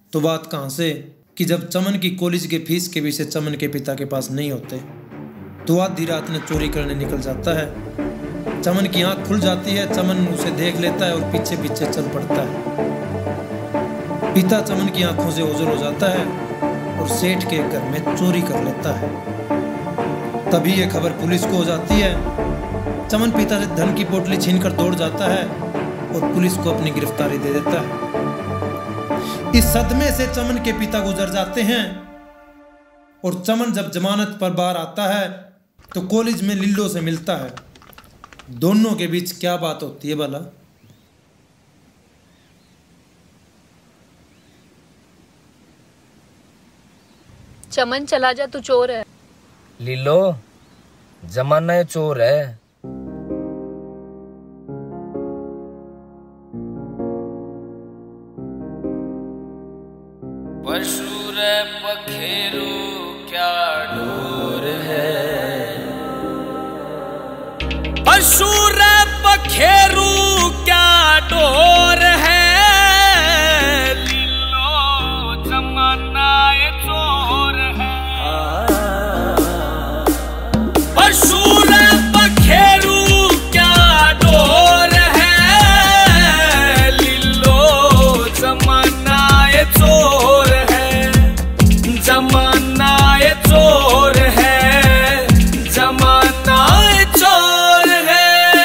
तो बात कहाँ से कि जब चमन की कॉलेज के फीस के पैसे चमन के पिता के पास नहीं होते तो आधी रात में चोरी करने निकल जाता है। चमन की आंख खुल जाती है, चमन उसे देख लेता है और पीछे पीछे चल पड़ता है। पिता चमन की आंखों से ओझल हो जाता है और सेठ के घर में चोरी कर लेता है। तभी ये खबर पुलिस को हो जाती है। चमन पिता से धन की पोटली छीनकर दौड़ जाता है और पुलिस को अपनी गिरफ्तारी दे देता है। इस सदमे से चमन के पिता गुजर जाते हैं और चमन जब जमानत पर बाहर आता है तो कॉलेज में लिल्लो से मिलता है। दोनों के बीच क्या बात होती है भला? चमन चला जा, तू चोर है। लिल्लो, जमाना चोर है। पशु रे पखेरु क्या डोर है, पशु रे पखेरु क्या डोर है, लिल्लो जमाना ये चोर है। पशु रे पखेरु क्या डोर है, लिल्लो जमाना ये चोर है, जमाना ये चोर है, जमाना ये चोर है।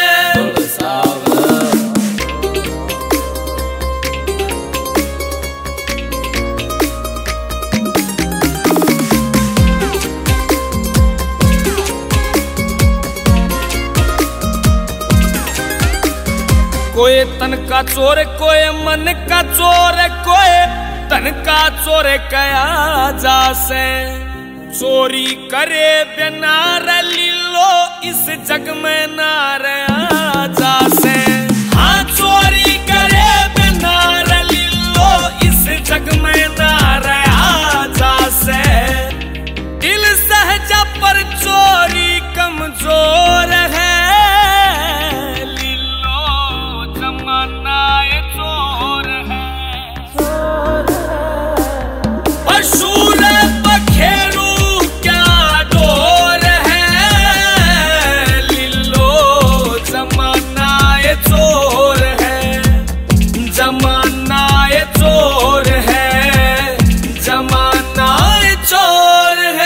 कोई तन का चोर, कोई मन का चोर, कोई तन का चोर कया जासे। चोरी करे बिना लिल्लो इस जग में ना रहा जासे। हाँ, चोरी करे बिना लिल्लो इस जग में ना रहा जासे। दिल सहजा पर चोरी कमजोर है, जमाना ये चोर है। पशु रे पखेरु क्या डोर है, लिल्लो जमाना ये चोर है, जमाना ये चोर है, जमाना ये चोर है।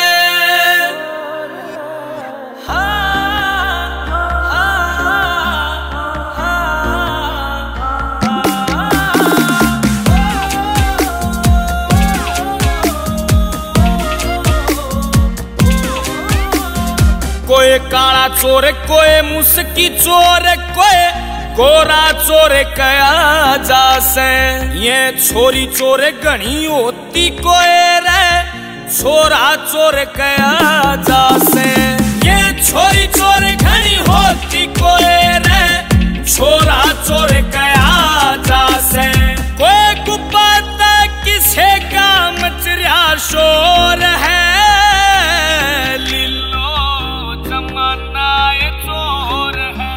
कोई काला चोर, कोई मुस्की चोर, कोई गोरा चोर कया जासे। ये छोरी चोर घनी होती कोई रे, छोरा चोर कया जासे। ये छोरी चोर घनी होती कोई रे, छोरा चोर कया जासे। कोई गुप्ता किसे का मचरिया शोर है, जमाना ये चोर है।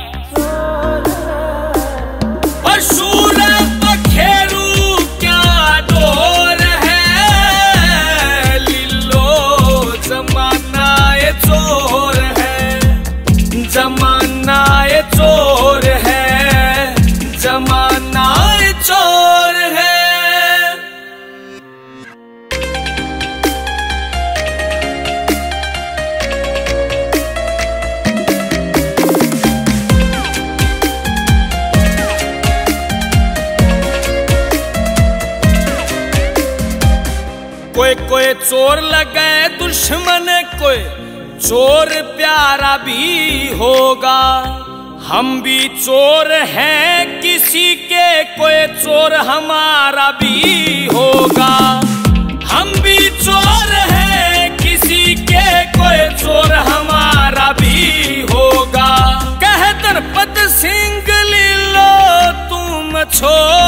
पशु रे पखेरु क्या डोर है, लिल्लो जमाना ये चोर है, जमाना ये चोर है, जमाना ये चोर है। कोई कोई चोर लगे दुश्मन, कोई चोर प्यारा भी होगा। हम भी चोर हैं किसी के, कोई चोर हमारा भी होगा। हम भी चोर हैं किसी के, कोई चोर हमारा भी होगा। कह दरपत सिंह लिल्लो तुम छोड़